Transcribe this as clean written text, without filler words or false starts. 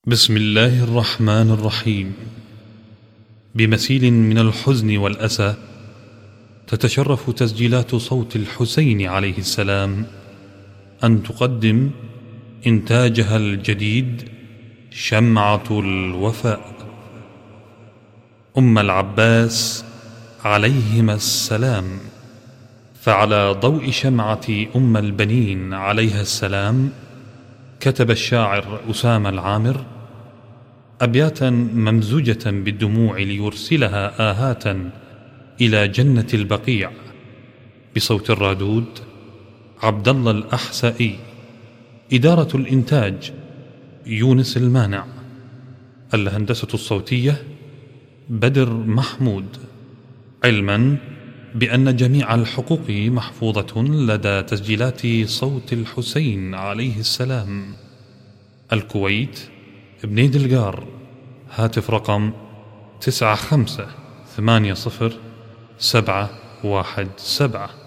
بسم الله الرحمن الرحيم. بمثيل من الحزن والأسى تتشرف تسجيلات صوت الحسين عليه السلام أن تقدم إنتاجها الجديد شمعة الوفاء. العباس عليهما السلام. فعلى ضوء شمعة البنين عليها السلام كتب الشاعر أسامة العامر أبياتا ممزوجة بالدموع ليرسلها آهاتا إلى جنة البقيع، بصوت الرادود عبد الله الأحسائي. إدارة الإنتاج يونس المانع. الهندسة الصوتية بدر محمود. علما بأن جميع الحقوق محفوظة لدى تسجيلات صوت الحسين عليه السلام. الكويت، ابن دلقار. هاتف رقم 9580 717.